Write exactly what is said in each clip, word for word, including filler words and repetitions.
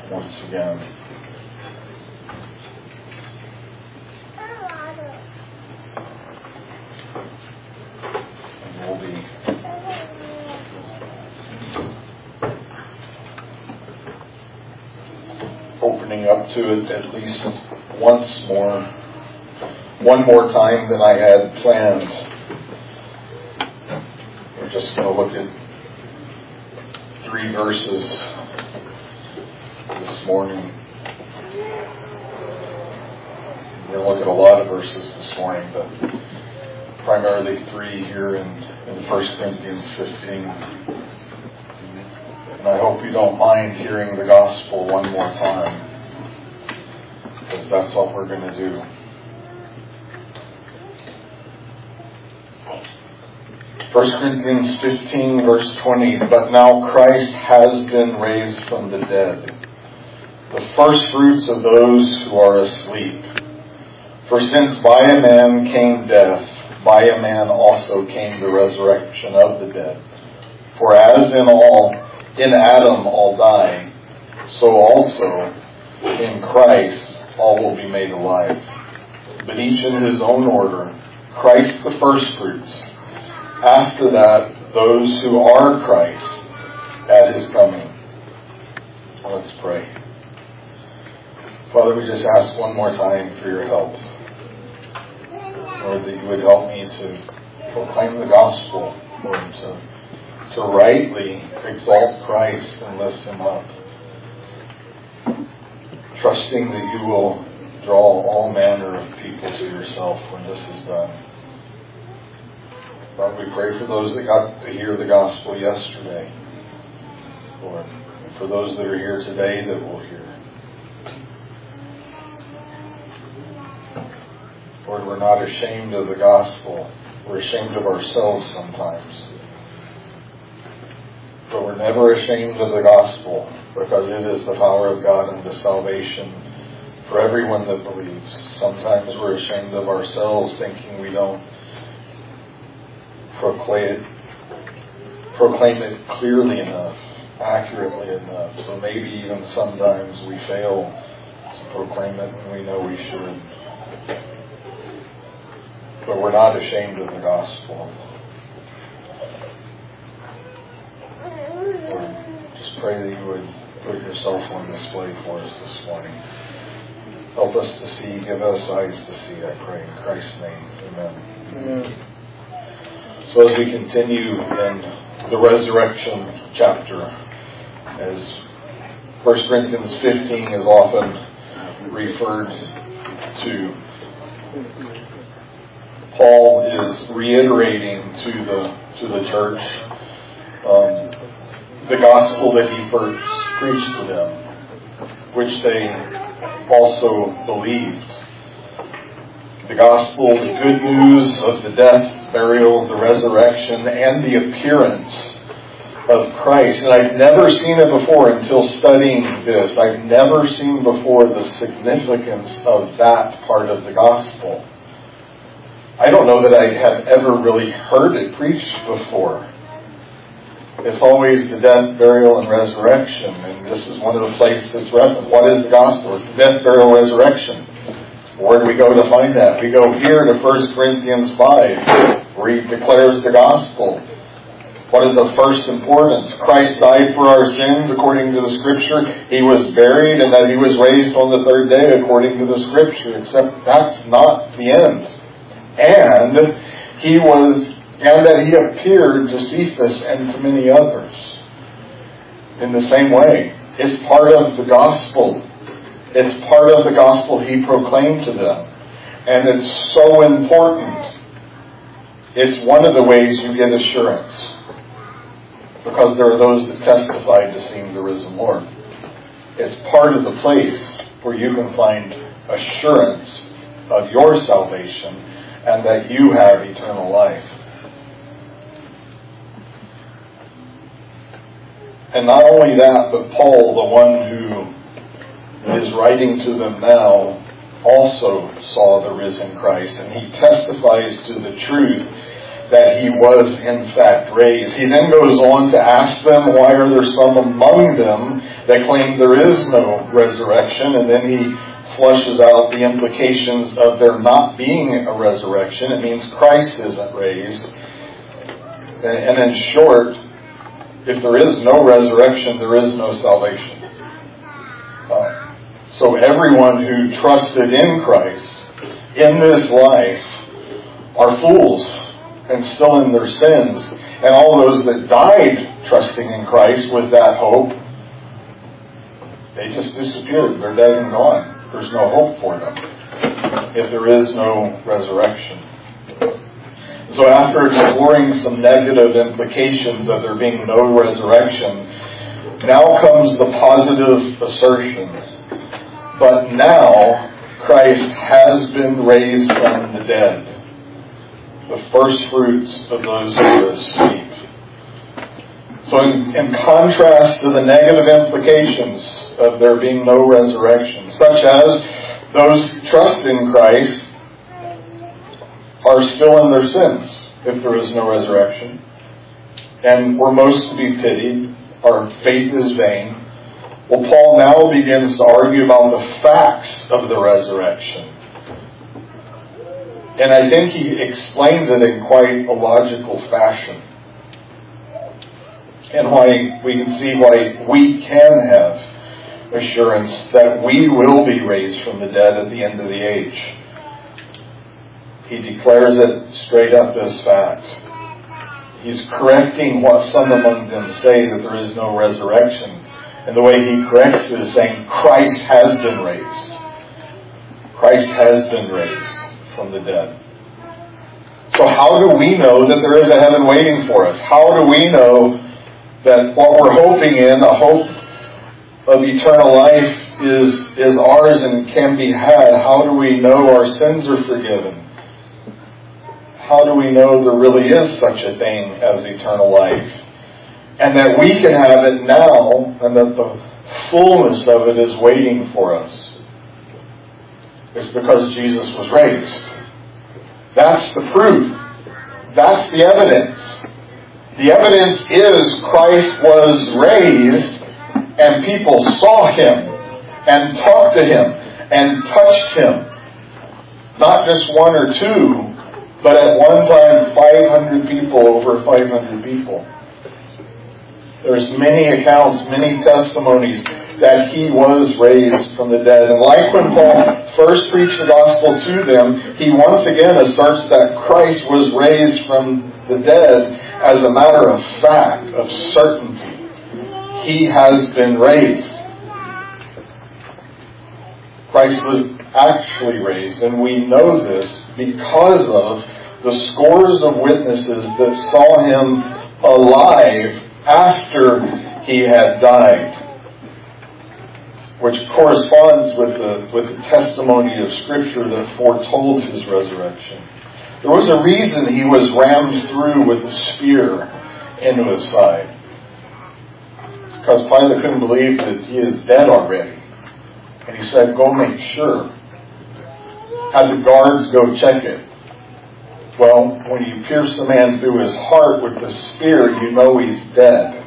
once again. And we'll be opening up to it at least once more, one more time than I had planned. We're just going to look at three verses this morning. We're going to look at a lot of verses this morning, but primarily three here in, in First Corinthians fifteen. And I hope you don't mind hearing the gospel one more time, because that's what we're going to do. First Corinthians fifteen, verse twenty, but now Christ has been raised from the dead, the first fruits of those who are asleep. For since by a man came death, by a man also came the resurrection of the dead. For as in all, in Adam all die, so also in Christ all will be made alive. But each in his own order, Christ the first fruits. After that, those who are Christ at his coming. Let's pray. Father, we just ask one more time for your help. Lord, that you would help me to proclaim the gospel, Lord, to, to rightly exalt Christ and lift him up. Trusting that you will draw all manner of people to yourself when this is done. Lord, we pray for those that got to hear the gospel yesterday, Lord, and for those that are here today that will hear. Lord, we're not ashamed of the gospel. We're ashamed of ourselves sometimes. But we're never ashamed of the gospel, because it is the power of God unto salvation for everyone that believes. Sometimes we're ashamed of ourselves, thinking we don't proclaim, proclaim it clearly enough, accurately enough. So maybe even sometimes we fail to proclaim it when we know we should. But we're not ashamed of the gospel. Lord, just pray that you would put yourself on display for us this morning. Help us to see, give us eyes to see, I pray in Christ's name. Amen. Amen. So as we continue in the resurrection chapter, as First Corinthians fifteen is often referred to, Paul is reiterating to the to the church um, the gospel that he first preached to them, which they also believed. The gospel, the good news of the death, burial, the resurrection, and the appearance of Christ. And I've never seen it before until studying this. I've never seen before the significance of that part of the gospel. I don't know that I have ever really heard it preached before. It's always the death, burial, and resurrection. And this is one of the places that's referenced. What is the gospel? It's the death, burial, resurrection. Where do we go to find that? We go here to First Corinthians five, where he declares the gospel. What is of first importance? Christ died for our sins according to the Scripture. He was buried, and that he was raised on the third day according to the Scripture. Except that's not the end. And he was, and that he appeared to Cephas and to many others. In the same way, it's part of the gospel. It's part of the gospel he proclaimed to them. And it's so important. It's one of the ways you get assurance. Because there are those that testified to seeing the risen Lord. It's part of the place where you can find assurance of your salvation and that you have eternal life. And not only that, but Paul, the one who is writing to them now, also saw the risen Christ. And he testifies to the truth that he was in fact raised. He then goes on to ask them, why are there some among them that claim there is no resurrection? And then he flushes out the implications of there not being a resurrection. It means Christ isn't raised. And in short, if there is no resurrection, there is no salvation. Uh, so everyone who trusted in Christ in this life are fools and still in their sins. And all those that died trusting in Christ with that hope, they just disappeared. They're dead and gone. There's no hope for them if there is no resurrection. So after exploring some negative implications of there being no resurrection, now comes the positive assertion. But now Christ has been raised from the dead, the first fruits of those who are asleep. So in, in contrast to the negative implications of there being no resurrection, such as those who trust in Christ are still in their sins if there is no resurrection, and we're most to be pitied, our faith is vain. Well, Paul now begins to argue about the facts of the resurrection. And I think he explains it in quite a logical fashion. And why we can see why we can have assurance that we will be raised from the dead at the end of the age. He declares it straight up as fact. He's correcting what some among them say, that there is no resurrection. And the way he corrects it is saying Christ has been raised. Christ has been raised from the dead. So how do we know that there is a heaven waiting for us? How do we know that what we're hoping in, a hope of eternal life, is, is ours and can be had? How do we know our sins are forgiven? How do we know there really is such a thing as eternal life? And that we can have it now, and that the fullness of it is waiting for us. It's because Jesus was raised. That's the proof. That's the evidence. The evidence is Christ was raised, and people saw Him, and talked to Him, and touched Him. Not just one or two, but at one time five hundred people, over five hundred people. There's many accounts, many testimonies that He was raised from the dead. And like when Paul first preached the gospel to them, he once again asserts that Christ was raised from the dead as a matter of fact, of certainty. He has been raised. Christ was actually raised, and we know this because of the scores of witnesses that saw Him alive after He had died, which corresponds with the, with the testimony of Scripture that foretold His resurrection. There was a reason He was rammed through with a spear into His side. It's because Pilate couldn't believe that He is dead already. And He said, go make sure. Had the guards go check it. Well, when you pierce a man through his heart with the spear, you know he's dead.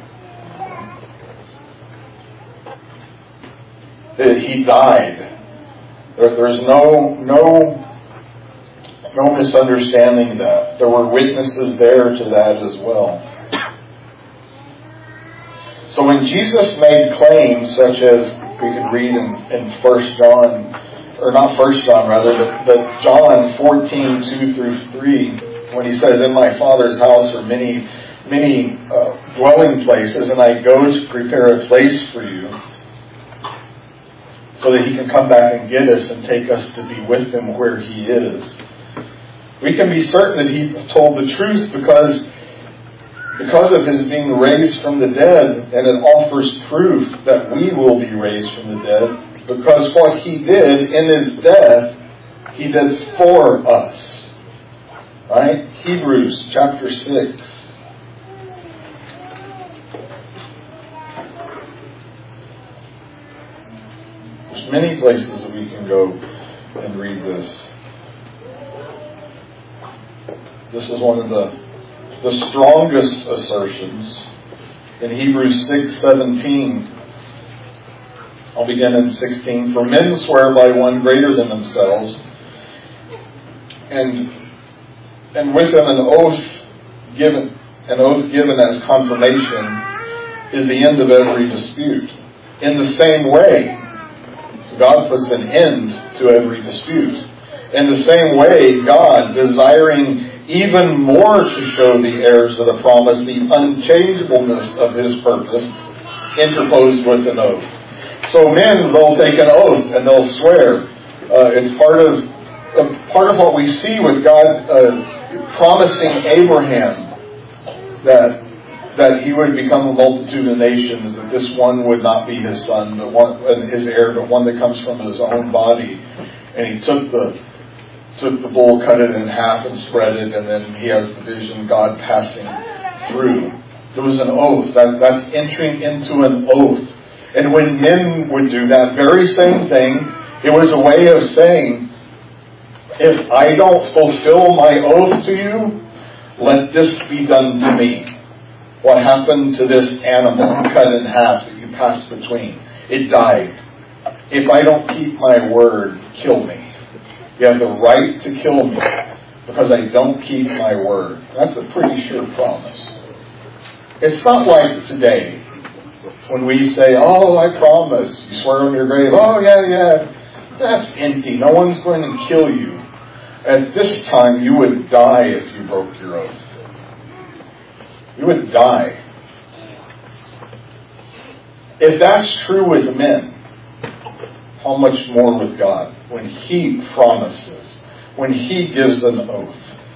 He died. There's no, no, no misunderstanding that. There were witnesses there to that as well. So when Jesus made claims such as we could read in, in First John, or not First John rather, but, but John fourteen, two through three, when He says, in my Father's house are many, many uh, dwelling places, and I go to prepare a place for you, so that He can come back and get us and take us to be with Him where He is. We can be certain that He told the truth because, because of His being raised from the dead, and it offers proof that we will be raised from the dead. Because what He did in His death, He did for us. Right? Hebrews chapter six. There's many places that we can go and read this. This is one of the the strongest assertions in Hebrews six seventeen. I'll begin in sixteen. For men swear by one greater than themselves, and and with them an oath given, an oath given as confirmation is the end of every dispute. In the same way, God puts an end to every dispute. In the same way, God, desiring even more to show the heirs of the promise the unchangeableness of His purpose, interposed with an oath. So men, they'll take an oath and they'll swear. Uh, it's part of uh, part of what we see with God uh, promising Abraham that that he would become a multitude of nations, that this one would not be his son, but one, his heir, but one that comes from his own body. And he took the took the bull, cut it in half, and spread it, and then he has the vision, God passing through. There was an oath. That, that's entering into an oath. And when men would do that very same thing, it was a way of saying, if I don't fulfill my oath to you, let this be done to me. What happened to this animal cut in half that you passed between? It died. If I don't keep my word, kill me. You have the right to kill me because I don't keep my word. That's a pretty sure promise. It's not like today when we say, oh, I promise. You swear on your grave, oh, yeah, yeah. That's empty. No one's going to kill you. At this time, you would die if you broke your oath. You would die. If that's true with men, how much more with God when He promises, when He gives an oath.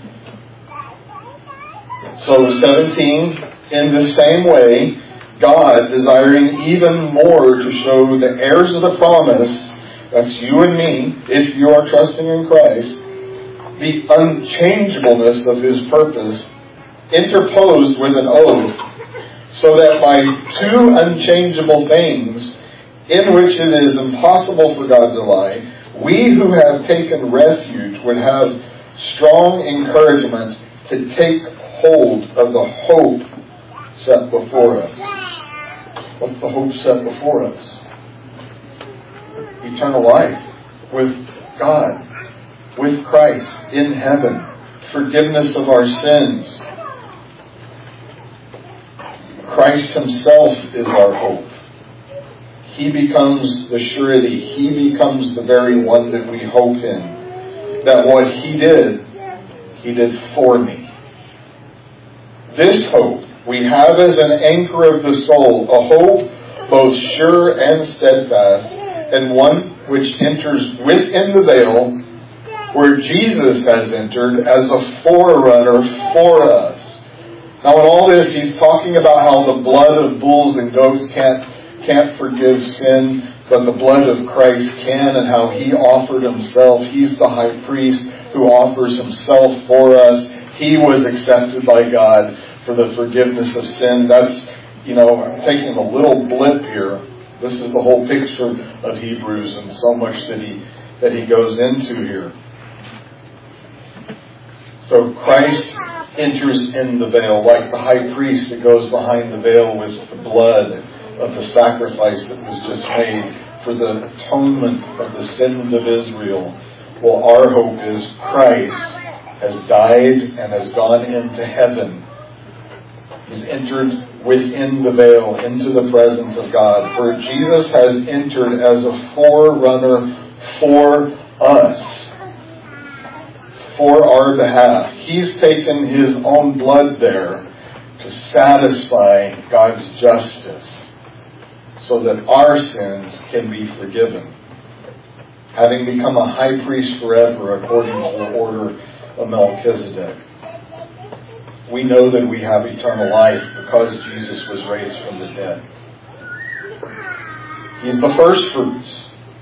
So seventeen, in the same way, God, desiring even more to show the heirs of the promise, that's you and me, if you are trusting in Christ, the unchangeableness of His purpose, interposed with an oath, so that by two unchangeable things, in which it is impossible for God to lie, we who have taken refuge would have strong encouragement to take hold of the hope set before us. What's the hope set before us? Eternal life with God, with Christ in heaven, forgiveness of our sins. Christ Himself is our hope. He becomes the surety. He becomes the very one that we hope in. That what He did, He did for me. This hope we have as an anchor of the soul, a hope both sure and steadfast, and one which enters within the veil, where Jesus has entered as a forerunner for us. Now in all this, He's talking about how the blood of bulls and goats can't can't forgive sin, but the blood of Christ can, and how He offered Himself. He's the high priest who offers Himself for us. He was accepted by God for the forgiveness of sin. That's, you know, I'm taking a little blip here. This is the whole picture of Hebrews and so much that he that he goes into here. So Christ enters in the veil like the high priest that goes behind the veil with the blood of the sacrifice that was just made for the atonement of the sins of Israel. Well, our hope is Christ has died and has gone into heaven. He's entered within the veil into the presence of God. For Jesus has entered as a forerunner for us, for our behalf. He's taken His own blood there to satisfy God's justice, so that our sins can be forgiven. Having become a high priest forever according to the order of Melchizedek, we know that we have eternal life because Jesus was raised from the dead. He's the first fruits.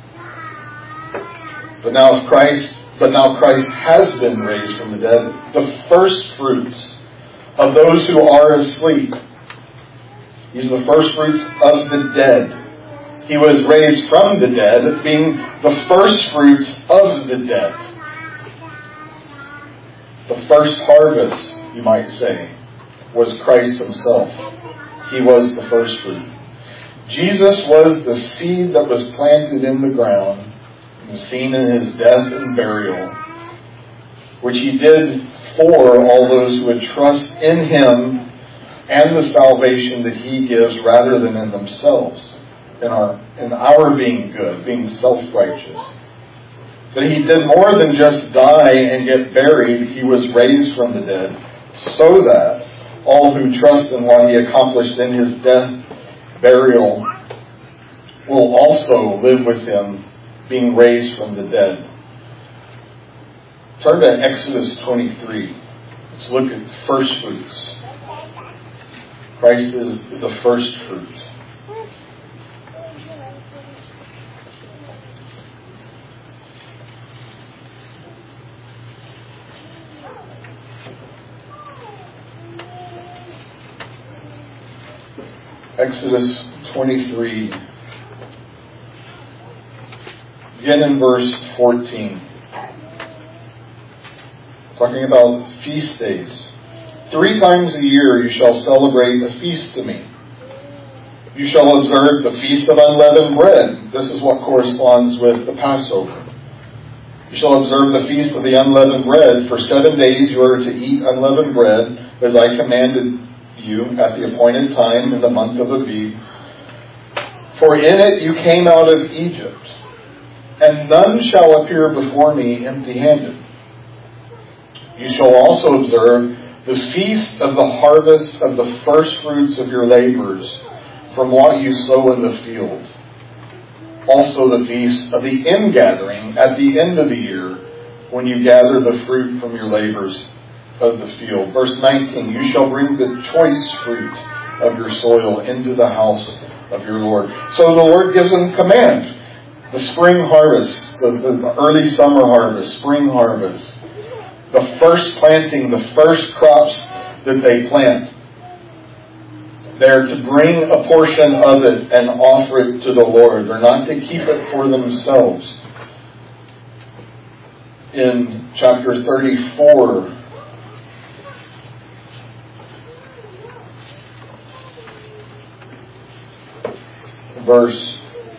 But now Christ, but now Christ has been raised from the dead, the first fruits of those who are asleep. He's the first fruits of the dead. He was raised from the dead, being the first fruits of the dead. The first harvest, you might say. was Christ himself. He was the first fruit. Jesus was the seed that was planted in the ground, and seen in his death and burial, which he did for all those who would trust in him and the salvation that he gives rather than in themselves, in our, in our being good, being self-righteous. But he did more than just die and get buried. He was raised from the dead so that all who trust in what he accomplished in his death, burial, will also live with him, being raised from the dead. Turn to Exodus twenty-three. Let's look at first fruits. Christ is the first fruit. Exodus twenty-three. Begin in verse fourteen. Talking about feast days. Three times a year you shall celebrate a feast to me. You shall observe the Feast of Unleavened Bread. This is what corresponds with the Passover. You shall observe the Feast of the Unleavened Bread. For seven days you are to eat unleavened bread, as I commanded you at the appointed time in the month of Abib. For in it you came out of Egypt, and none shall appear before me empty-handed. You shall also observe the feast of the harvest of the first fruits of your labors from what you sow in the field. Also the feast of the ingathering at the end of the year, when you gather the fruit from your labors of the field. Verse nineteen, you shall bring the choice fruit of your soil into the house of your Lord. So the Lord gives them command. The spring harvest, the, the early summer harvest, spring harvest, the first planting, the first crops that they plant. They're to bring a portion of it and offer it to the Lord. They're not to keep it for themselves. In chapter thirty-four, verse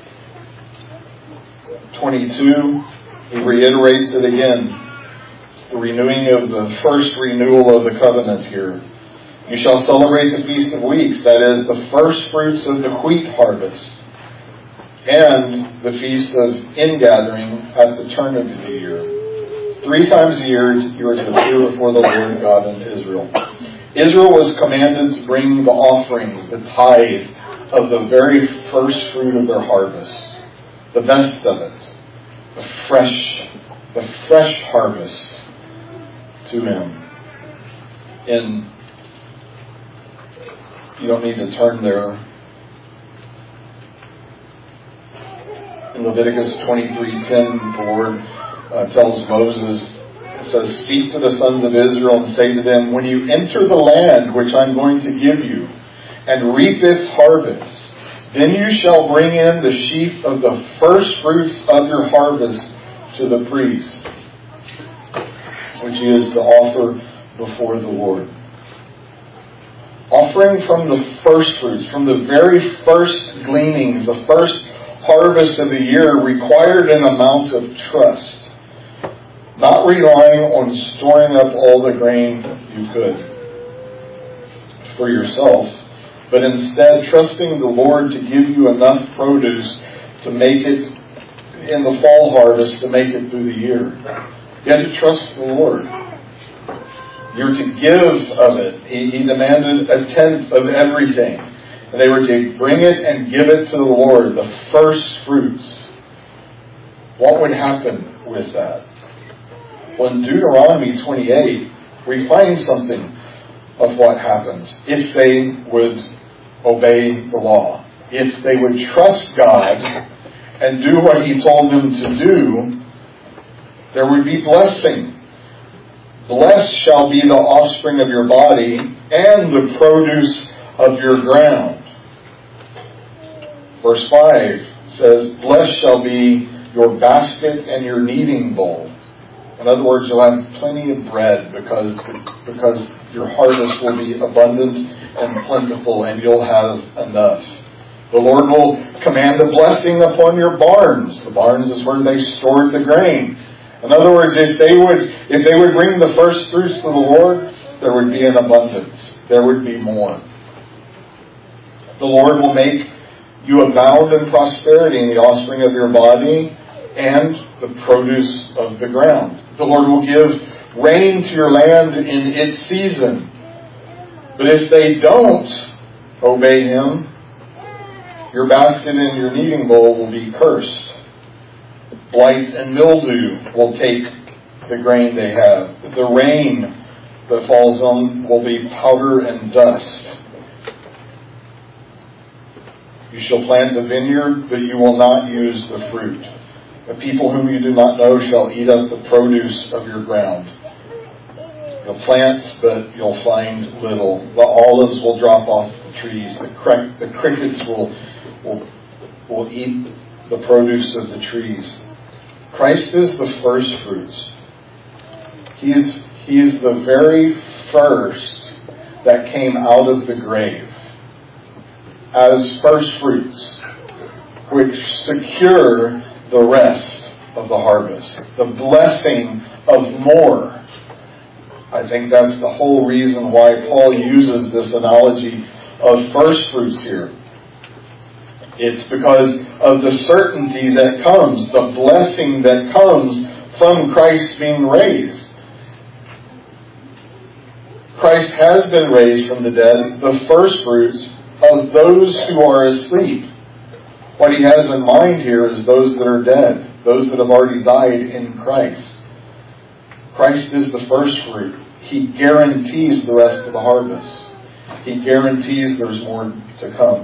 twenty-two, he reiterates it again. The renewing of the first renewal of the covenant here. You shall celebrate the Feast of Weeks, that is, the first fruits of the wheat harvest, and the Feast of Ingathering at the turn of the year. Three times a year you are to appear before the Lord God in Israel. Israel was commanded to bring the offering, the tithe, of the very first fruit of their harvest, the best of it, the fresh, the fresh harvest, to him. In, you don't need to turn there. In Leviticus twenty-three ten, the Lord uh, tells Moses, it says, speak to the sons of Israel and say to them, when you enter the land which I'm going to give you, and reap its harvest, then you shall bring in the sheaf of the first fruits of your harvest to the priest, which is to offer before the Lord. Offering from the first fruits, from the very first gleanings, the first harvest of the year, required an amount of trust. Not relying on storing up all the grain you could for yourself, but instead trusting the Lord to give you enough produce to make it in the fall harvest, to make it through the year. You have to trust the Lord. You're to give of it. He, he demanded a tenth of everything. And they were to bring it and give it to the Lord, the first fruits. What would happen with that? Well, in Deuteronomy twenty-eight, we find something of what happens if they would obey the law. If they would trust God and do what He told them to do, there would be blessing. Blessed shall be the offspring of your body and the produce of your ground. Verse five says, blessed shall be your basket and your kneading bowl. In other words, you'll have plenty of bread because, because your harvest will be abundant and plentiful, and you'll have enough. The Lord will command a blessing upon your barns. The barns is where they stored the grain. In other words, if they would if they would bring the first fruits to the Lord, there would be an abundance. There would be more. The Lord will make you abound in prosperity in the offspring of your body and the produce of the ground. The Lord will give rain to your land in its season. But if they don't obey Him, your basket and your kneading bowl will be cursed. Blight and mildew will take the grain they have. The rain that falls on will be powder and dust. You shall plant a vineyard, but you will not use the fruit. The people whom you do not know shall eat up the produce of your ground. You'll plant, but you'll find little. The olives will drop off the trees. The, cr- the crickets will, will, will eat the produce of the trees. Christ is the first fruits. He's, he's the very first that came out of the grave as first fruits, which secure the rest of the harvest, the blessing of more. I think that's the whole reason why Paul uses this analogy of first fruits here. It's because of the certainty that comes, the blessing that comes from Christ being raised. Christ has been raised from the dead, the first fruits of those who are asleep. What he has in mind here is those that are dead, those that have already died in Christ. Christ is the first fruit. He guarantees the rest of the harvest. He guarantees there's more to come.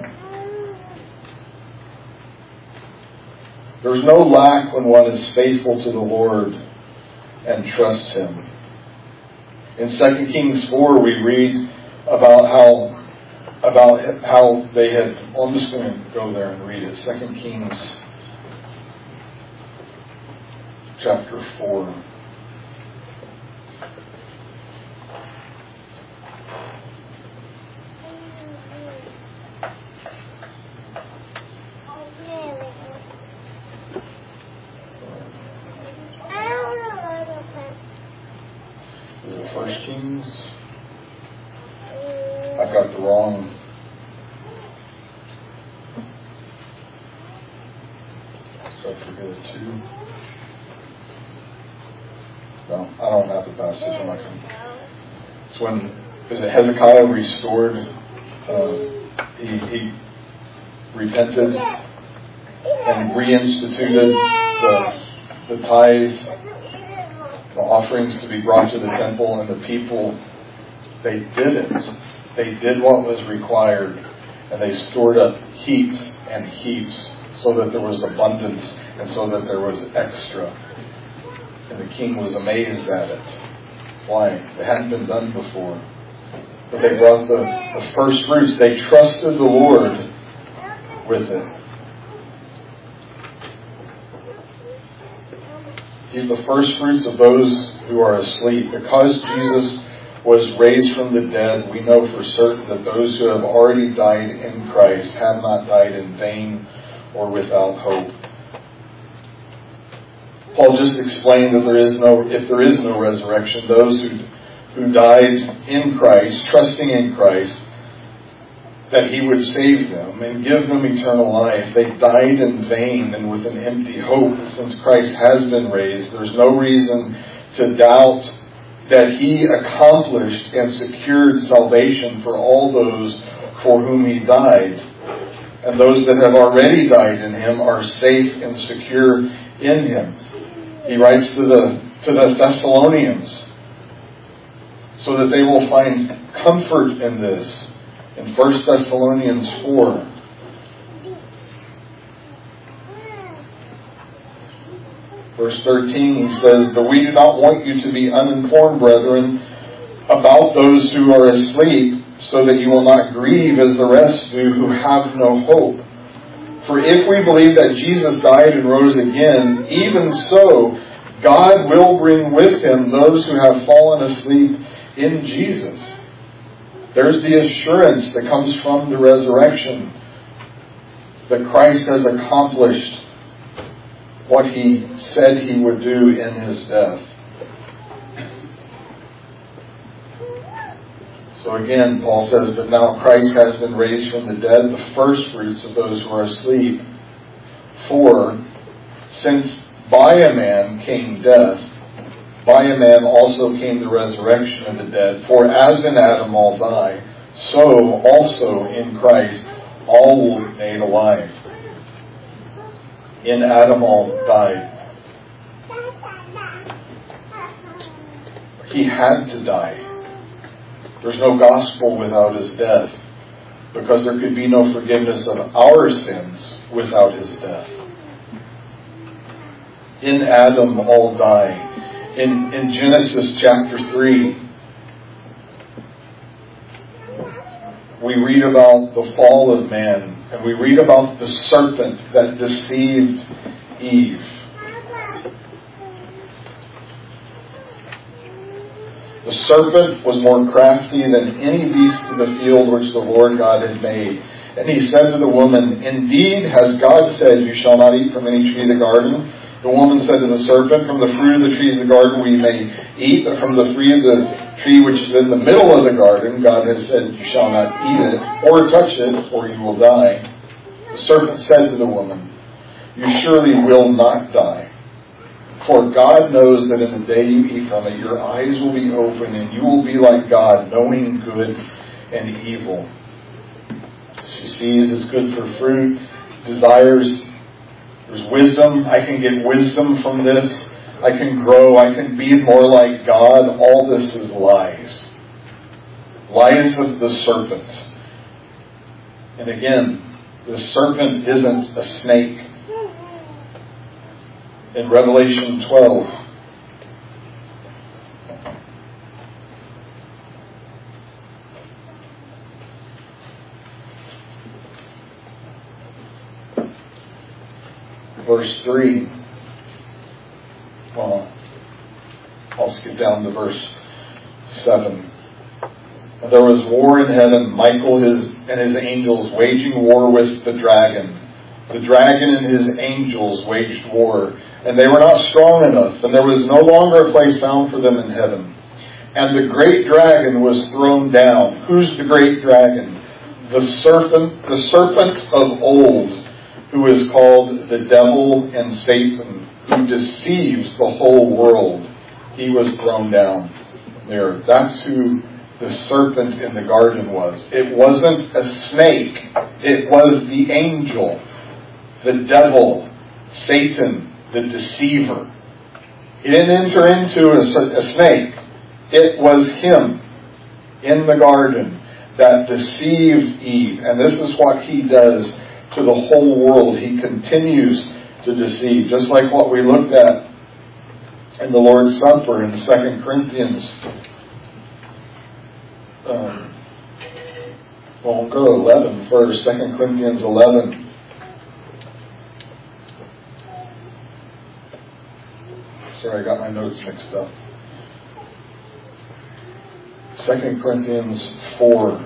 There's no lack when one is faithful to the Lord and trusts Him. In Second Kings four, we read about how about how they had. Well, I'm just going to go there and read it. Second Kings chapter four. First Kings. I've got the wrong. So I forget it too. No, I don't have the passage. I'm not going to. It's when is it Hezekiah restored. Uh, he, he repented and reinstituted the the tithe. The offerings to be brought to the temple, and the people, they did it. They did what was required, and they stored up heaps and heaps so that there was abundance and so that there was extra. And the king was amazed at it. Why? It hadn't been done before. But they brought the, the first fruits. They trusted the Lord with it. He's the first fruits of those who are asleep. Because Jesus was raised from the dead, we know for certain that those who have already died in Christ have not died in vain or without hope. Paul just explained that there is no, if there is no resurrection, those who, who died in Christ, trusting in Christ, that He would save them and give them eternal life. They died in vain and with an empty hope. Since Christ has been raised, there's no reason to doubt that He accomplished and secured salvation for all those for whom He died. And those that have already died in Him are safe and secure in Him. He writes to the, to the Thessalonians so that they will find comfort in this. In First Thessalonians four, verse thirteen, he says, "But we do not want you to be uninformed, brethren, about those who are asleep, so that you will not grieve as the rest do who have no hope. For if we believe that Jesus died and rose again, even so God will bring with Him those who have fallen asleep in Jesus. There's the assurance that comes from the resurrection that Christ has accomplished what He said He would do in His death. So again, Paul says, but now Christ has been raised from the dead, the first fruits of those who are asleep. For, since by a man came death, by a man also came the resurrection of the dead. For as in Adam all die, so also in Christ all will be made alive. In Adam all died. He had to die. There's no gospel without His death, because there could be no forgiveness of our sins without His death. In Adam all die. In, in Genesis chapter three, we read about the fall of man, and we read about the serpent that deceived Eve. The serpent was more crafty than any beast of the field which the Lord God had made. And he said to the woman, indeed, has God said, you shall not eat from any tree of the garden? The woman said to the serpent, from the fruit of the trees of the garden we may eat, but from the fruit of the tree which is in the middle of the garden, God has said, you shall not eat it, or touch it, or you will die. The serpent said to the woman, you surely will not die. For God knows that in the day you eat from it, your eyes will be open, and you will be like God, knowing good and evil. She sees as good for fruit, desires, there's wisdom. I can get wisdom from this. I can grow. I can be more like God. All this is lies. Lies of the serpent. And again, the serpent isn't a snake. In Revelation twelve, verse three, well, I'll skip down to verse seven. And there was war in heaven, Michael his and his angels waging war with the dragon. The dragon and his angels waged war, and they were not strong enough, and there was no longer a place found for them in heaven. And the great dragon was thrown down. Who's the great dragon? The serpent, the serpent of old, who is called the devil and Satan, who deceives the whole world. He was thrown down there. That's who the serpent in the garden was. It wasn't a snake. It was the angel. The devil, Satan, the deceiver. He didn't enter into a, a snake. It was him in the garden that deceived Eve. And this is what he does to the whole world. He continues to deceive. Just like what we looked at in the Lord's Supper in Second Corinthians. Um, well, we'll go to eleven first. Second Corinthians eleven. Sorry, I got my notes mixed up. Second Corinthians four.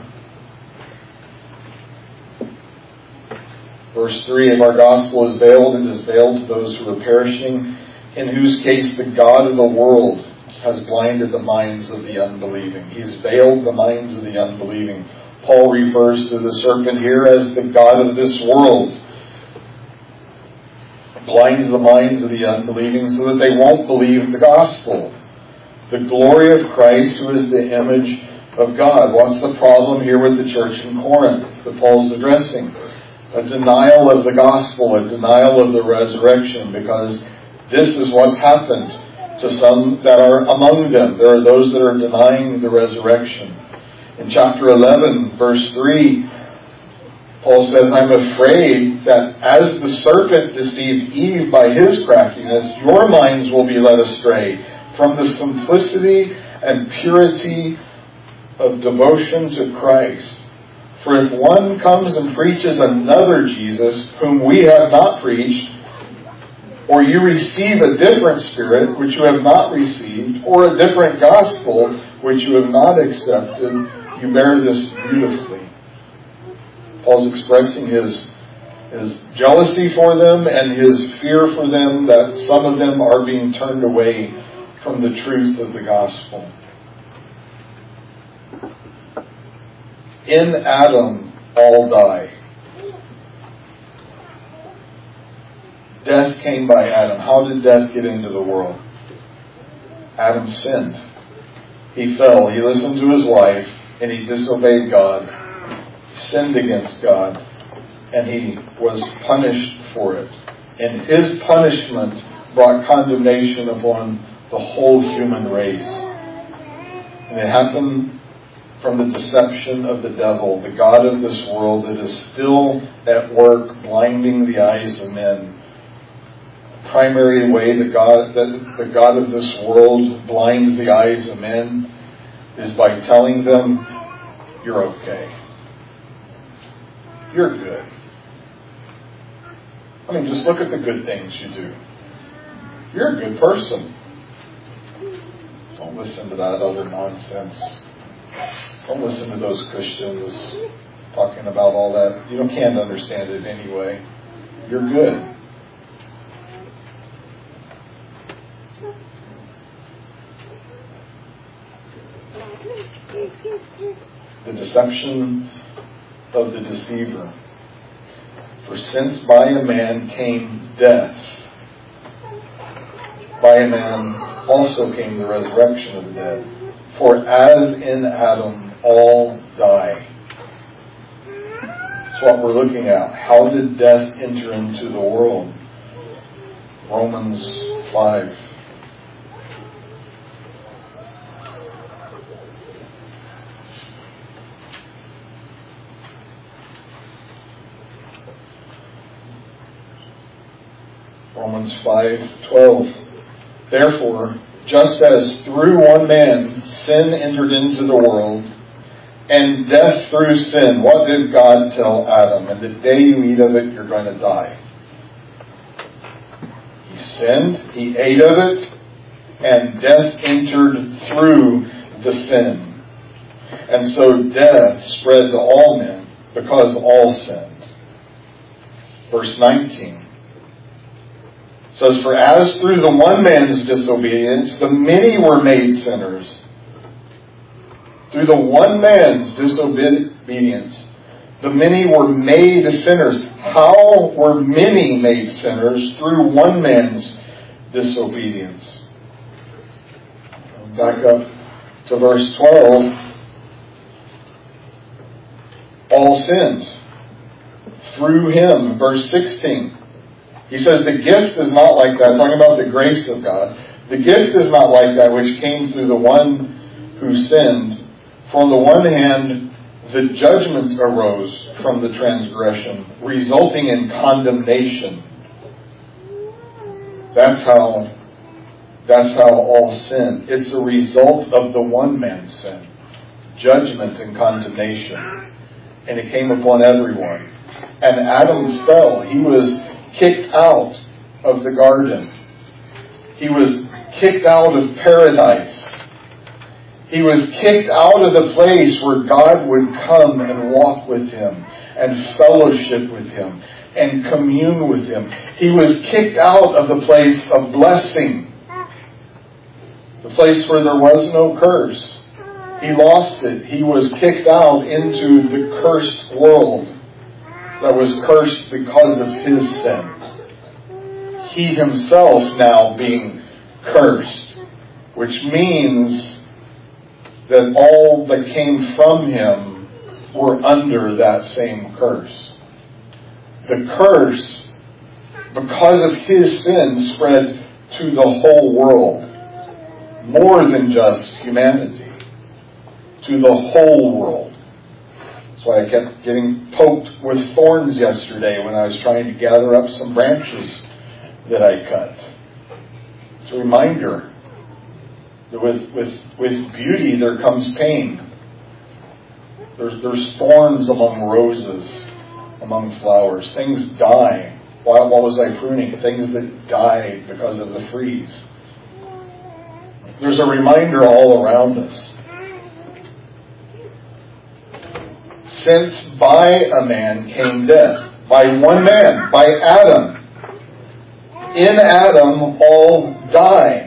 Verse three, if our gospel is veiled, it is veiled to those who are perishing, in whose case the God of the world has blinded the minds of the unbelieving. He's veiled the minds of the unbelieving. Paul refers to the serpent here as the God of this world. Blinds the minds of the unbelieving so that they won't believe the gospel. The glory of Christ, who is the image of God. What's the problem here with the church in Corinth that Paul's addressing? A denial of the gospel, a denial of the resurrection, because this is what's happened to some that are among them. There are those that are denying the resurrection. In chapter eleven, verse three, Paul says, I'm afraid that as the serpent deceived Eve by his craftiness, your minds will be led astray from the simplicity and purity of devotion to Christ. For if one comes and preaches another Jesus, whom we have not preached, or you receive a different spirit which you have not received, or a different gospel which you have not accepted, you bear this beautifully. Paul's expressing his, his jealousy for them and his fear for them that some of them are being turned away from the truth of the gospel. In Adam, all die. Death came by Adam. How did death get into the world? Adam sinned. He fell. He listened to his wife, and he disobeyed God. He sinned against God, and he was punished for it. And his punishment brought condemnation upon the whole human race. And it happened from the deception of the devil, the god of this world that is still at work blinding the eyes of men. Primary way the God that the God of this world blinds the eyes of men is by telling them, you're okay. You're good. I mean, just look at the good things you do. You're a good person. Don't listen to that other nonsense. Don't listen to those Christians talking about all that. You can't understand it anyway. You're good. The deception of the deceiver. For since by a man came death, by a man also came the resurrection of the dead. For as in Adam all die. That's what we're looking at. How did death enter into the world? Romans five. Romans five twelve. Therefore, just as through one man sin entered into the world, and death through sin, what did God tell Adam? And the day you eat of it, you're going to die. He sinned, he ate of it, and death entered through the sin. And so death spread to all men because all sinned. Verse nineteen. Says, for as through the one man's disobedience, the many were made sinners. Through the one man's disobedience, the many were made sinners. How were many made sinners? Through one man's disobedience. Back up to verse twelve. All sinned through him. Verse sixteen. He says the gift is not like that. Talking about the grace of God. The gift is not like that which came through the one who sinned. For on the one hand, the judgment arose from the transgression, resulting in condemnation. That's how, that's how all sin. It's a result of the one man's sin. Judgment and condemnation. And it came upon everyone. And Adam fell. He was kicked out of the garden. He was kicked out of paradise. He was kicked out of the place where God would come and walk with him and fellowship with him and commune with him. He was kicked out of the place of blessing, the place where there was no curse. He lost it. He was kicked out into the cursed world that was cursed because of his sin. He himself now being cursed, which means that all that came from him were under that same curse. The curse, because of his sin, spread to the whole world, more than just humanity, to the whole world. That's why I kept getting poked with thorns yesterday when I was trying to gather up some branches that I cut. It's a reminder that with, with, with beauty there comes pain. There's, there's thorns among roses, among flowers. Things die. Why, what was I pruning? Things that died because of the freeze. There's a reminder all around us. Since by a man came death, by one man, by Adam. In Adam all die.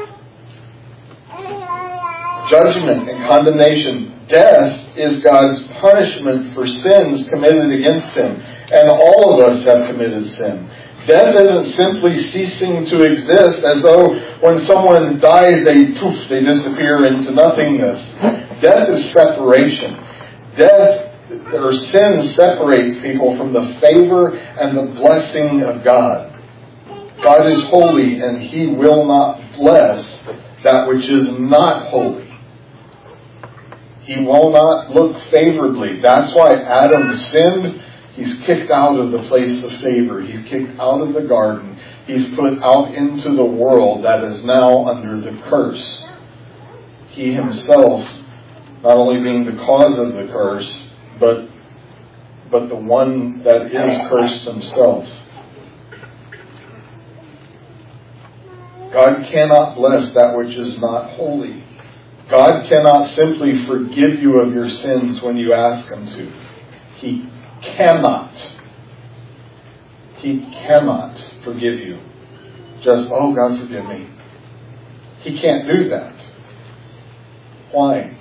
Judgment and condemnation. Death is God's punishment for sins committed against Him. And all of us have committed sin. Death isn't simply ceasing to exist as though when someone dies they poof, they disappear into nothingness. Death is separation. Death or sin separates people from the favor and the blessing of God. God is holy and He will not bless that which is not holy. He will not look favorably. That's why Adam sinned. He's kicked out of the place of favor. He's kicked out of the garden. He's put out into the world that is now under the curse. He himself, not only being the cause of the curse, but, but the one that is cursed himself. God cannot bless that which is not holy. God cannot simply forgive you of your sins when you ask Him to. He cannot. He cannot forgive you. Just, oh, God, forgive me. He can't do that. Why?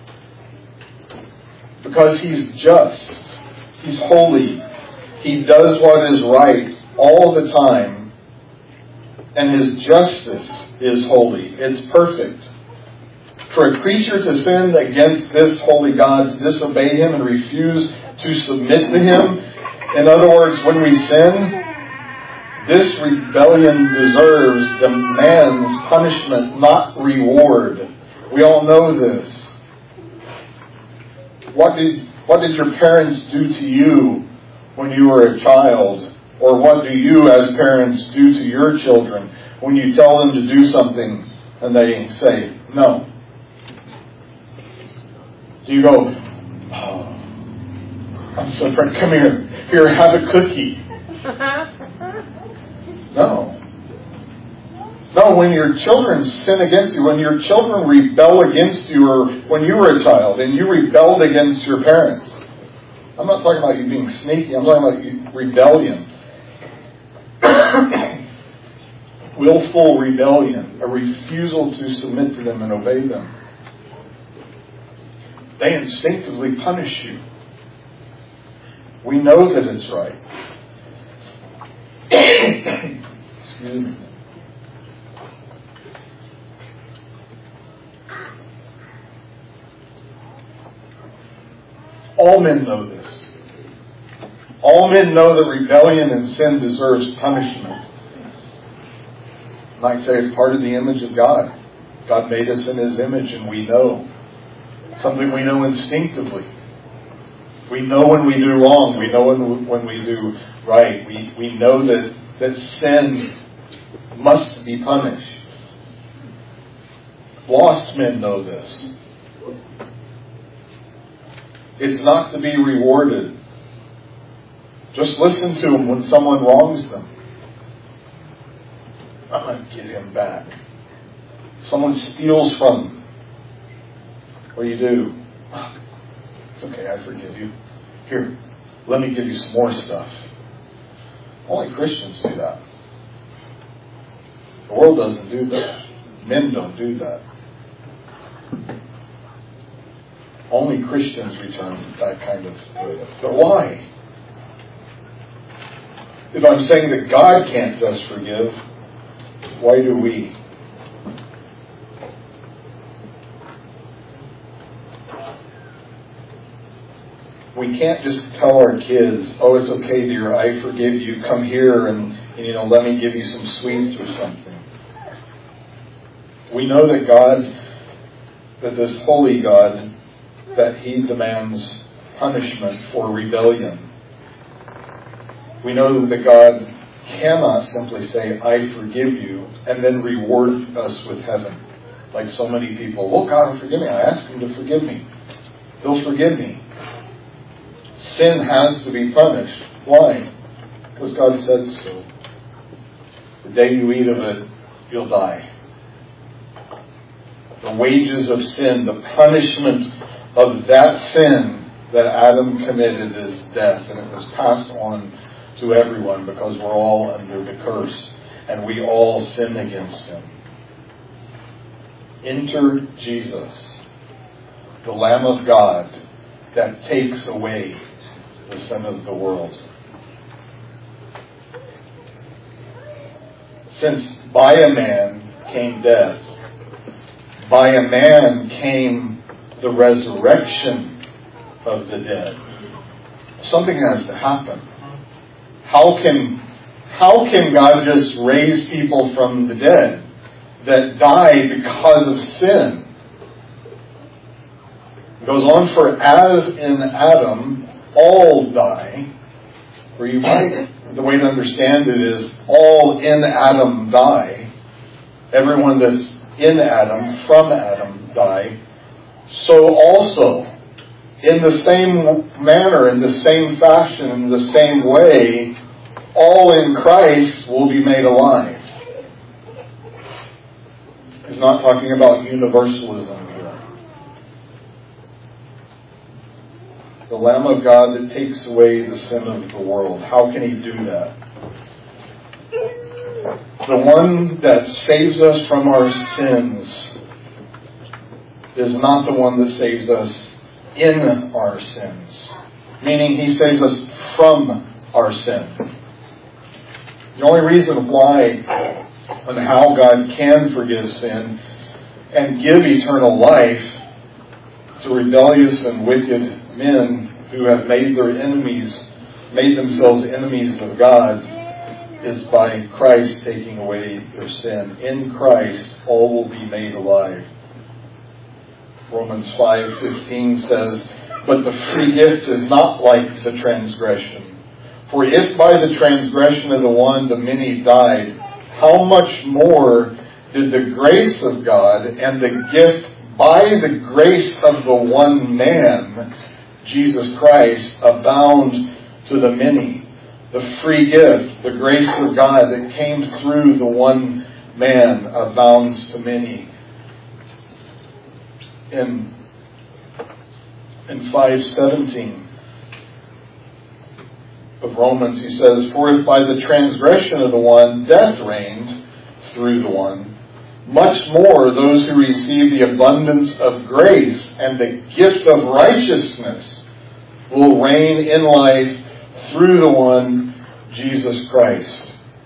Because He's just. He's holy. He does what is right all the time. And His justice is holy. It's perfect. For a creature to sin against this holy God, to disobey Him and refuse to submit to Him, in other words, when we sin, this rebellion deserves, demands punishment, not reward. We all know this. What did, what did your parents do to you when you were a child? Or what do you as parents do to your children when you tell them to do something and they say no? Do you go, oh, I'm so afraid, come here, here, have a cookie? No. No, when your children sin against you, when your children rebel against you, or when you were a child and you rebelled against your parents, I'm not talking about you being sneaky, I'm talking about you, rebellion. Willful rebellion, a refusal to submit to them and obey them. They instinctively punish you. We know that it's right. Excuse me. All men know this. All men know that rebellion and sin deserves punishment. I might say it's part of the image of God. God made us in His image, and we know. Something we know instinctively. We know when we do wrong. We know when, when we do right. We, we know that, that sin must be punished. Lost men know this. It's not to be rewarded. Just listen to them when someone wrongs them. I'm going to get him back. Someone steals from them. What do you do? Oh, it's okay, I forgive you. Here, let me give you some more stuff. Only Christians do that. The world doesn't do that. Men don't do that. Only Christians return that kind of good. But why? If I'm saying that God can't just forgive, why do we? We can't just tell our kids, oh, it's okay, dear, I forgive you. Come here and, and you know, let me give you some sweets or something. We know that God, that this holy God, that He demands punishment for rebellion. We know that God cannot simply say, I forgive you, and then reward us with heaven. Like so many people, oh, God will forgive me. I asked Him to forgive me. He'll forgive me. Sin has to be punished. Why? Because God said so. The day you eat of it, you'll die. The wages of sin, the punishment of that sin that Adam committed is death. And it was passed on to everyone because we're all under the curse. And we all sin against Him. Enter Jesus, the Lamb of God that takes away the sin of the world. Since by a man came death, by a man came the resurrection of the dead. Something has to happen. How can, how can God just raise people from the dead that die because of sin? It goes on, for as in Adam all die, or you might, the way to understand it is all in Adam die. Everyone that's in Adam, from Adam, die. So also, in the same manner, in the same fashion, in the same way, all in Christ will be made alive. He's not talking about universalism here. The Lamb of God that takes away the sin of the world. How can He do that? The one that saves us from our sins is not the one that saves us in our sins. Meaning He saves us from our sin. The only reason why and how God can forgive sin and give eternal life to rebellious and wicked men who have made their enemies, made themselves enemies of God, is by Christ taking away their sin. In Christ, all will be made alive. Romans five fifteen says, but the free gift is not like the transgression. For if by the transgression of the one the many died, how much more did the grace of God and the gift by the grace of the one man, Jesus Christ, abound to the many? The free gift, the grace of God that came through the one man abounds to many. In, in five seventeen of Romans, he says, for if by the transgression of the one death reigned through the one, much more those who receive the abundance of grace and the gift of righteousness will reign in life through the one, Jesus Christ.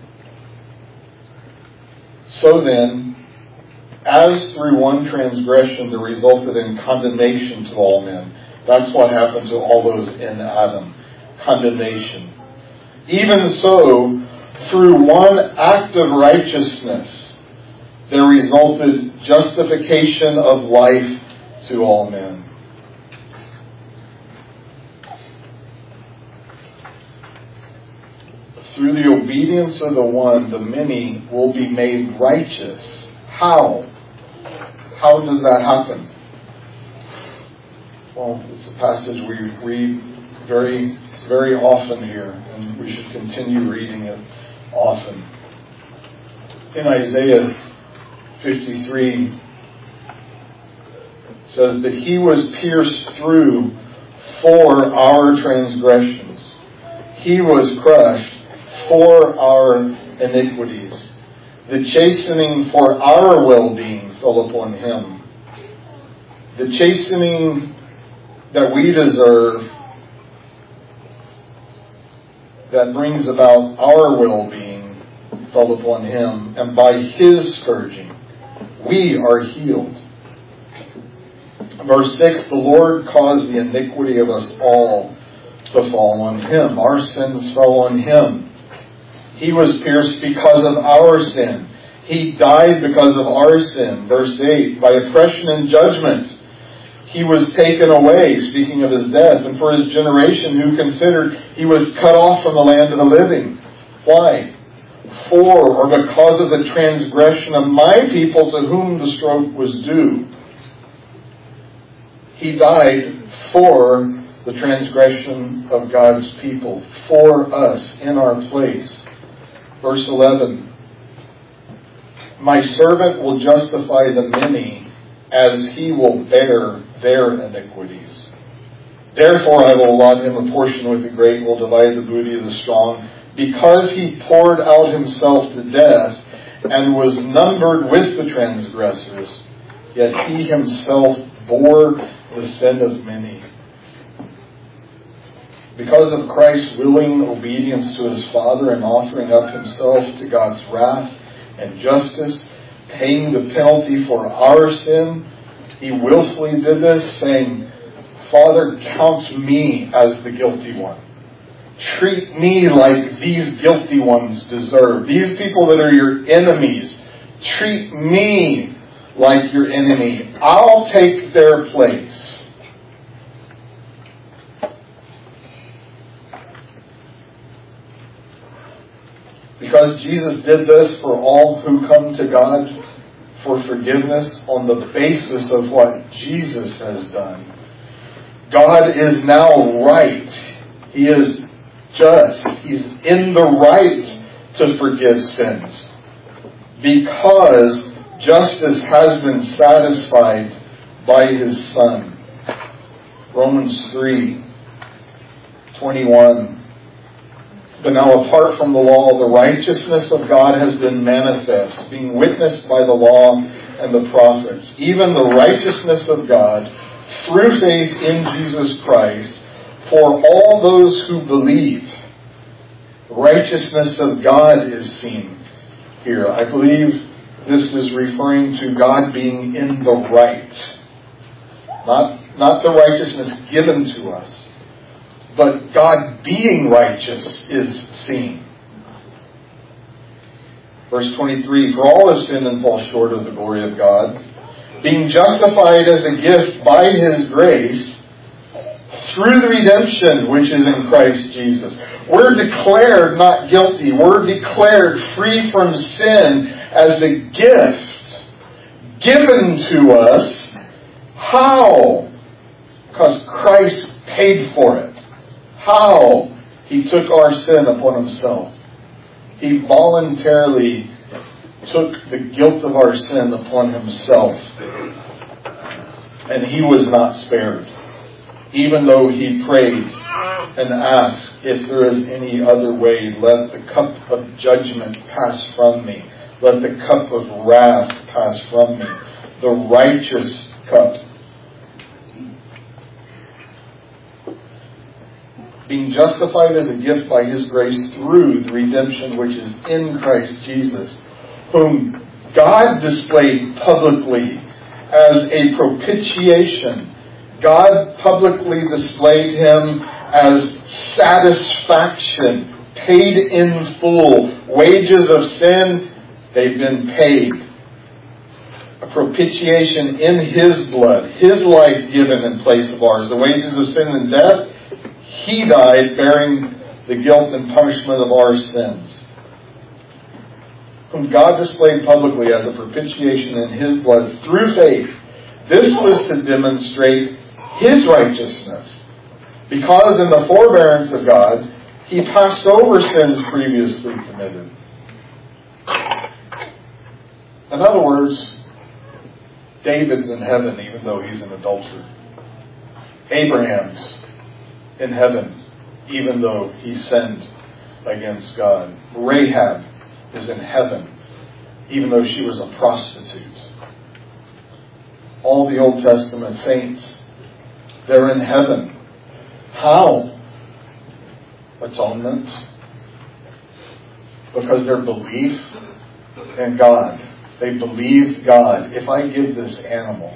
So then, as through one transgression there resulted in condemnation to all men, that's what happened to all those in Adam. Condemnation. Even so, through one act of righteousness, there resulted justification of life to all men. Through the obedience of the one, the many will be made righteous. How? How does that happen? Well, it's a passage we read very very often here, and we should continue reading it often. In Isaiah fifty-three, it says that He was pierced through for our transgressions. He was crushed for our iniquities. The chastening for our well-being fell upon Him. The chastening that we deserve, that brings about our well-being, fell upon Him, and by His scourging we are healed. Verse six, the Lord caused the iniquity of us all to fall on Him. Our sins fell on Him. He was pierced because of our sin. He died because of our sin. Verse eight, by oppression and judgment He was taken away, speaking of His death, and for His generation who considered He was cut off from the land of the living. Why? For, or because of the transgression of my people to whom the stroke was due. He died for the transgression of God's people for us in our place. Verse eleven, my servant will justify the many as he will bear their iniquities. Therefore I will allot him a portion with the great and will divide the booty of the strong, because he poured out himself to death and was numbered with the transgressors, yet he himself bore the sin of many. Because of Christ's willing obedience to his Father and offering up himself to God's wrath and justice, paying the penalty for our sin, he willfully did this, saying, Father, count me as the guilty one. Treat me like these guilty ones deserve. These people that are your enemies, treat me like your enemy. I'll take their place. Because Jesus did this for all who come to God for forgiveness on the basis of what Jesus has done, God is now right. He is just. He's in the right to forgive sins, because justice has been satisfied by his Son. Romans three twenty-one. But now apart from the law, the righteousness of God has been manifest, being witnessed by the law and the prophets, even the righteousness of God through faith in Jesus Christ for all those who believe. The righteousness of God is seen here. I believe this is referring to God being in the right. Not, not the righteousness given to us, but God being righteous is seen. Verse twenty-three, for all have sinned and fall short of the glory of God, being justified as a gift by his grace through the redemption which is in Christ Jesus. We're declared not guilty. We're declared free from sin as a gift given to us. How? Because Christ paid for it. How? He took our sin upon himself. He voluntarily took the guilt of our sin upon himself. And he was not spared. Even though he prayed and asked, if there is any other way, let the cup of judgment pass from me. Let the cup of wrath pass from me. The righteous cup. Being justified as a gift by his grace through the redemption which is in Christ Jesus, whom God displayed publicly as a propitiation. God publicly displayed him as satisfaction, paid in full. Wages of sin, they've been paid. A propitiation in his blood, his life given in place of ours. The wages of sin and death, he died bearing the guilt and punishment of our sins. Whom God displayed publicly as a propitiation in his blood through faith. This was to demonstrate his righteousness. Because in the forbearance of God, he passed over sins previously committed. In other words, David's in heaven even though he's an adulterer. Abraham's in heaven even though he sinned against God. Rahab is in heaven even though she was a prostitute. All the Old Testament saints, they're in heaven. How? Atonement. Because their belief in God. They believed God. If I give this animal,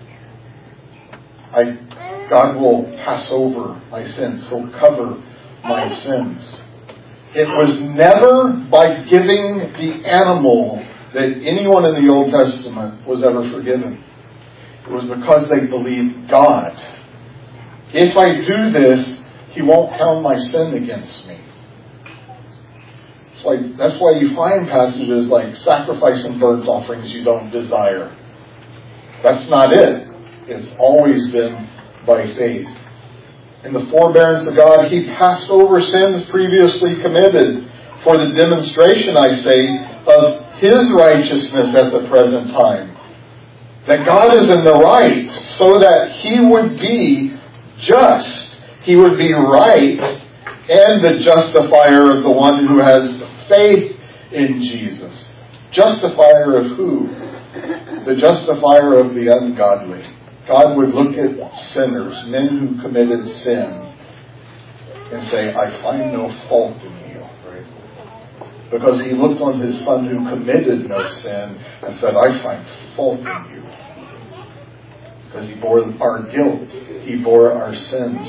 I, God will pass over my sins. He'll cover my sins. It was never by giving the animal that anyone in the Old Testament was ever forgiven. It was because they believed God. If I do this, he won't count my sin against me. That's why, that's why you find passages like sacrifice and burnt offerings you don't desire. That's not it. It's always been by faith. in the forbearance of God, He passed over sins previously committed for the demonstration, I say, of His righteousness at the present time. That God is in the right, so that He would be just. He would be right and the justifier of the one who has faith in Jesus. Justifier of who? The justifier of the ungodly. God would look at sinners, men who committed sin, and say, I find no fault in you. Right? Because He looked on His Son who committed no sin and said, I find fault in you. Because He bore our guilt. He bore our sins.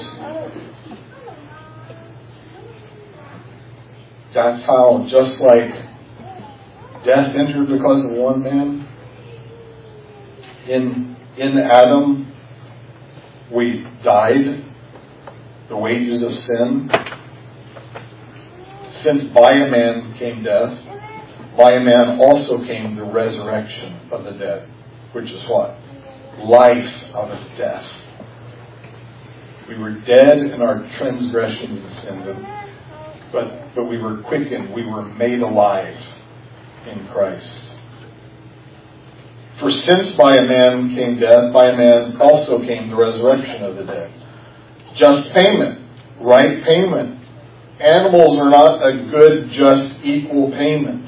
That's how, just like death entered because of one man, in, in Adam we died, the wages of sin. Since by a man came death, by a man also came the resurrection of the dead. Which is what? Life out of death. We were dead in our transgressions and sins, but, but we were quickened, we were made alive in Christ. For since by a man came death, by a man also came the resurrection of the dead. Just payment, right payment. Animals are not a good, just, equal payment.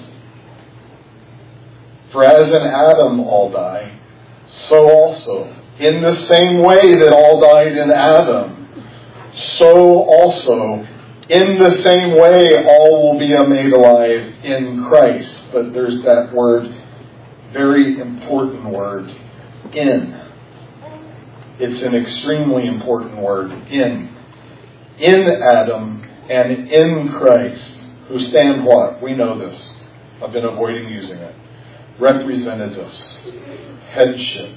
For as in Adam all die, so also, in the same way that all died in Adam, so also, in the same way, all will be made alive in Christ. But there's that word, very important word, in. It's an extremely important word, in. In Adam and in Christ, who stand what? We know this. I've been avoiding using it. Representatives. Headship.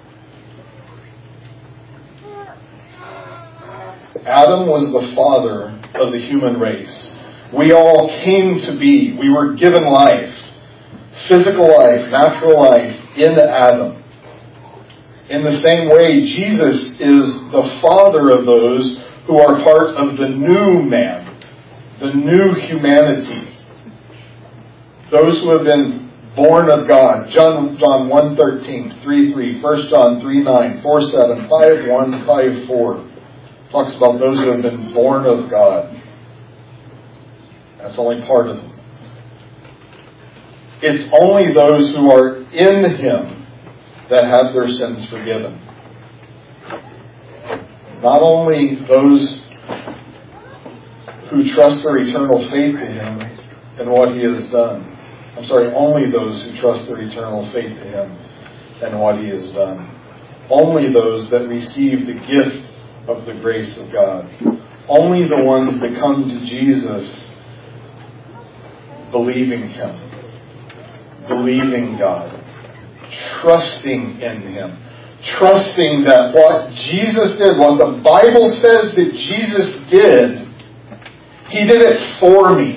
Adam was the father of the human race. We all came to be. We were given life. Physical life, natural life in Adam. In the same way, Jesus is the father of those who are part of the new man, the new humanity. Those who have been born of God. John, John one thirteen, three three, First John three nine, four seven, five one, five four. Talks about those who have been born of God. That's only part of them. It's only those who are in Him that have their sins forgiven. Not only those who trust their eternal faith in Him and what He has done. I'm sorry, only those who trust their eternal faith in Him and what He has done. Only those that receive the gift of the grace of God. Only the ones that come to Jesus believing Him, believing God, trusting in Him, trusting that what Jesus did, what the Bible says that Jesus did, He did it for me.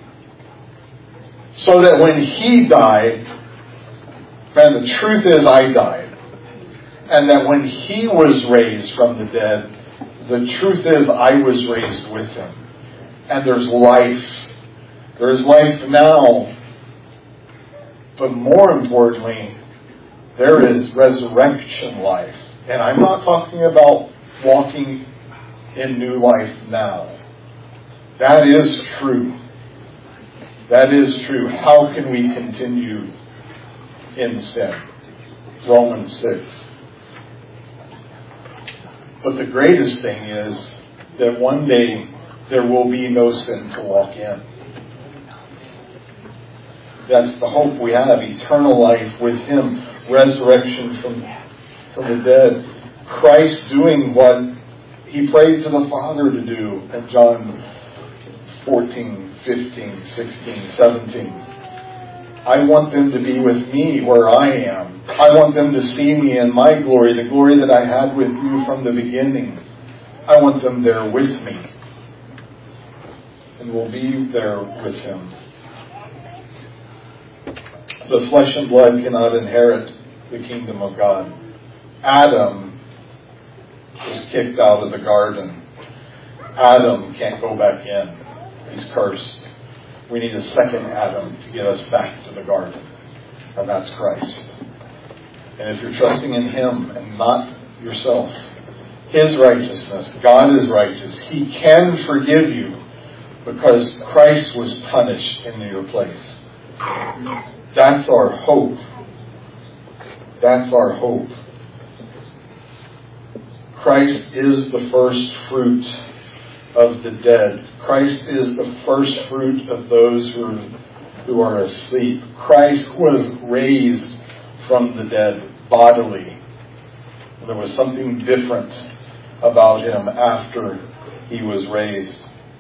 So that when He died, man, the truth is I died. And that when He was raised from the dead, the truth is I was raised with Him. And there's life. There's life now. But more importantly, there is resurrection life. And I'm not talking about walking in new life now. That is true. That is true. How can we continue in sin? Romans six. But the greatest thing is that one day there will be no sin to walk in. That's the hope we have. Eternal life with Him. Resurrection from, from the dead. Christ doing what He prayed to the Father to do in John fourteen, fifteen, sixteen, seventeen. I want them to be with me where I am. I want them to see me in my glory, the glory that I had with you from the beginning. I want them there with me. And we'll be there with Him. The flesh and blood cannot inherit the kingdom of God. Adam was kicked out of the garden. Adam can't go back in. He's cursed. We need a second Adam to get us back to the garden. And that's Christ. And if you're trusting in Him and not yourself, His righteousness, God is righteous. He can forgive you because Christ was punished in your place. That's our hope. That's our hope. Christ is the first fruit of the dead. Christ is the first fruit of those who are, who are asleep. Christ was raised from the dead bodily. There was something different about Him after He was raised.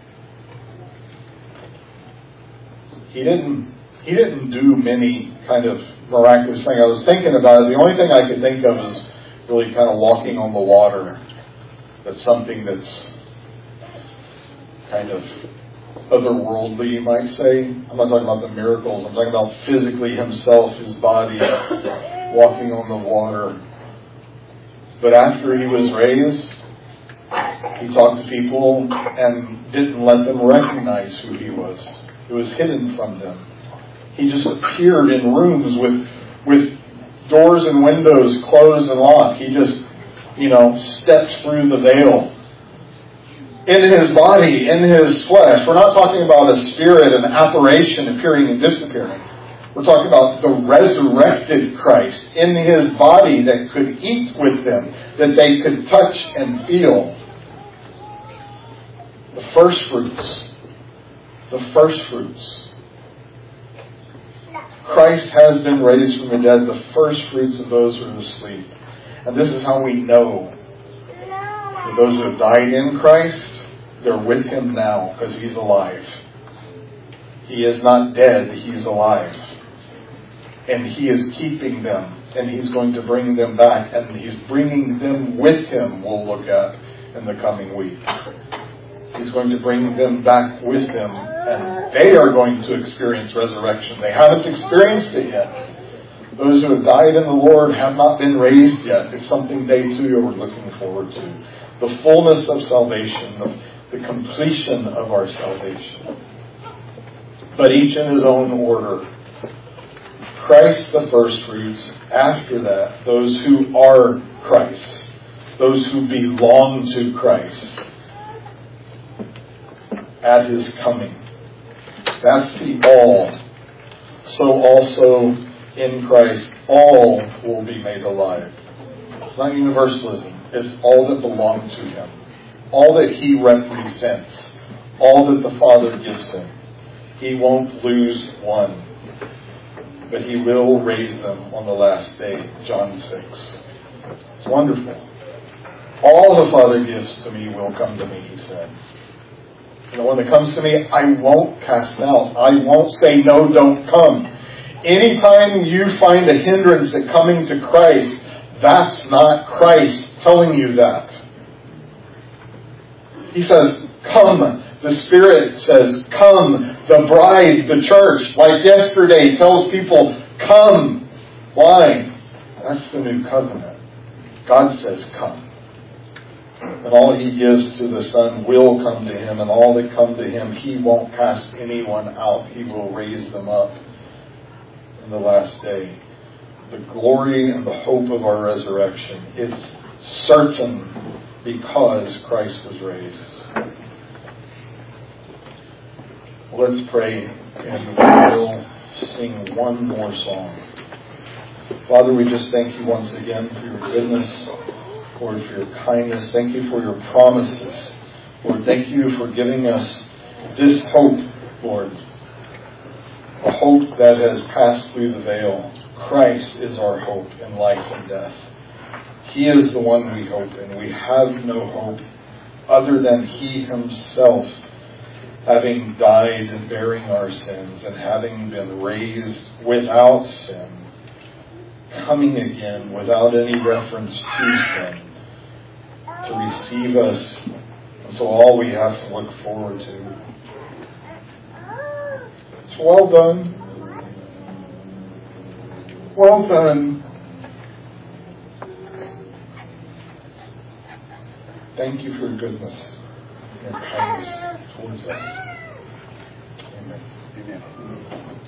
He didn't, he didn't do many kind of miraculous things. I was thinking about it. The only thing I could think of is really kind of walking on the water. That's something that's kind of otherworldly, you might say. I'm not talking about the miracles. I'm talking about physically Himself, His body, walking on the water. But after He was raised, He talked to people and didn't let them recognize who He was. It was hidden from them. He just appeared in rooms with with doors and windows closed and locked. He just, you know, stepped through the veil. In His body, in His flesh. We're not talking about a spirit, an apparition appearing and disappearing. We're talking about the resurrected Christ in His body that could eat with them, that they could touch and feel. The first fruits. The first fruits. Christ has been raised from the dead, the first fruits of those who are asleep. And this is how we know that those who have died in Christ, they're with Him now because He's alive. He is not dead, He's alive. And He is keeping them, and He's going to bring them back, and He's bringing them with Him, we'll look at in the coming week. He's going to bring them back with Him, and they are going to experience resurrection. They haven't experienced it yet. Those who have died in the Lord have not been raised yet. It's something they too are looking forward to. The fullness of salvation, the, the completion of our salvation. But each in his own order. Christ the first fruits. After that, those who are Christ. Those who belong to Christ. At His coming. That's the all. So also in Christ, all will be made alive. It's not universalism. It's all that belong to Him. All that He represents. All that the Father gives Him. He won't lose one. But He will raise them on the last day. John six. It's wonderful. All the Father gives to me will come to me, He said. You know, when it comes to me, I won't cast out. I won't say, no, don't come. Anytime you find a hindrance at coming to Christ, that's not Christ telling you that. He says, come. The Spirit says, come. The bride, the church, like yesterday, tells people, come. Why? That's the new covenant. God says, come. And all He gives to the Son will come to Him, and all that come to Him, He won't cast anyone out. He will raise them up in the last day. The glory and the hope of our resurrection, it's certain because Christ was raised. Let's pray, and we will sing one more song. Father, we just thank You once again for Your goodness, Lord, for Your kindness. Thank You for Your promises. Lord, thank You for giving us this hope, Lord. A hope that has passed through the veil. Christ is our hope in life and death. He is the one we hope in. We have no hope other than He Himself, having died and bearing our sins and having been raised without sin, coming again without any reference to sin, to receive us. And so all we have to look forward to. It's well done. Well done. Thank You for Your goodness. and kindness towards us. Amen. Amen.